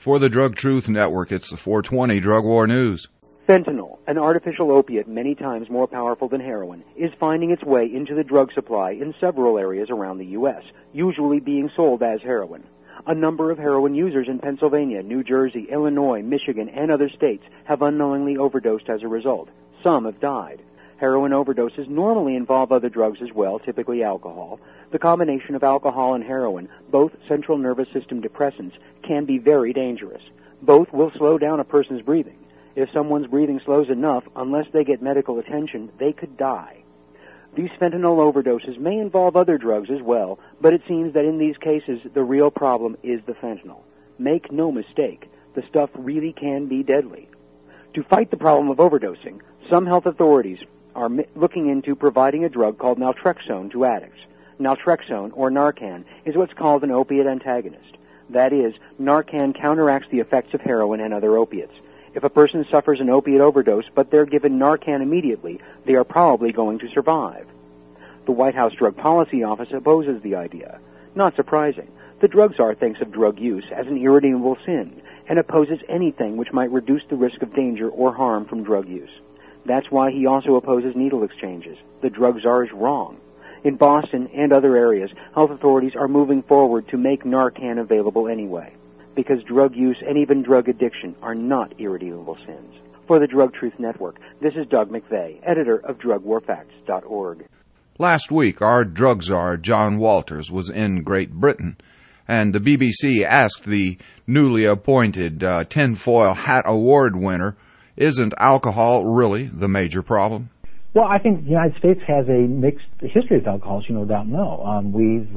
For the Drug Truth Network, it's the 420 Drug War News. Fentanyl, an artificial opiate many times more powerful than heroin, is finding its way into the drug supply in several areas around the U.S., usually being sold as heroin. A number of heroin users in Pennsylvania, New Jersey, Illinois, Michigan, and other states have unknowingly overdosed as a result. Some have died. Heroin overdoses normally involve other drugs as well, typically alcohol. The combination of alcohol and heroin, both central nervous system depressants, can be very dangerous. Both will slow down a person's breathing. If someone's breathing slows enough, unless they get medical attention, they could die. These fentanyl overdoses may involve other drugs as well, but it seems that in these cases, the real problem is the fentanyl. Make no mistake, the stuff really can be deadly. To fight the problem of overdosing, some health authorities are looking into providing a drug called naltrexone to addicts. Naltrexone, or Narcan, is what's called an opiate antagonist. That is, Narcan counteracts the effects of heroin and other opiates. If a person suffers an opiate overdose, but they're given Narcan immediately, they are probably going to survive. The White House Drug Policy Office opposes the idea. Not surprising. The drug czar thinks of drug use as an irredeemable sin and opposes anything which might reduce the risk of danger or harm from drug use. That's why he also opposes needle exchanges. The drug czar is wrong. In Boston and other areas, health authorities are moving forward to make Narcan available anyway, because drug use and even drug addiction are not irredeemable sins. For the Drug Truth Network, this is Doug McVeigh, editor of DrugWarFacts.org. Last week, our drug czar, John Walters, was in Great Britain, and the BBC asked the newly appointed Tinfoil Hat Award winner, isn't alcohol really the major problem? Well, I think the United States has a mixed history of alcohol, as you no doubt know. We've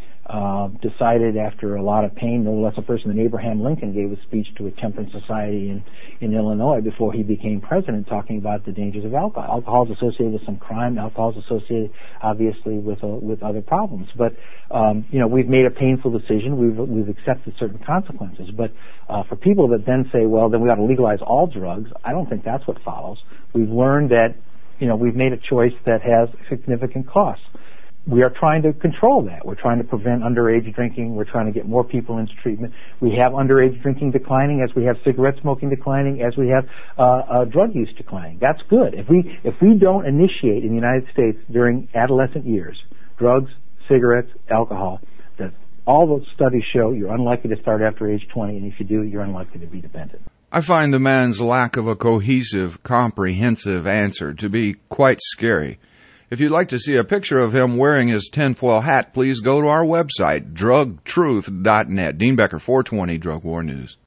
decided after a lot of pain, no less a person than Abraham Lincoln gave a speech to a temperance society in Illinois before he became president, talking about the dangers of alcohol. Alcohol is associated with some crime. Alcohol is associated, obviously, with other problems. But we've made a painful decision. We've accepted certain consequences. But for people that then say, well, then we ought to legalize all drugs, I don't think that's what follows. We've learned that we've made a choice that has significant costs. We are trying to control that. We're trying to prevent underage drinking. We're trying to get more people into treatment. We have underage drinking declining as we have cigarette smoking declining, as we have drug use declining. That's good. If we don't initiate in the United States during adolescent years drugs, cigarettes, alcohol, that all those studies show you're unlikely to start after age 20, and if you do, you're unlikely to be dependent. I find the man's lack of a cohesive, comprehensive answer to be quite scary. If you'd like to see a picture of him wearing his tinfoil hat, please go to our website, drugtruth.net. Dean Becker, 420 Drug War News.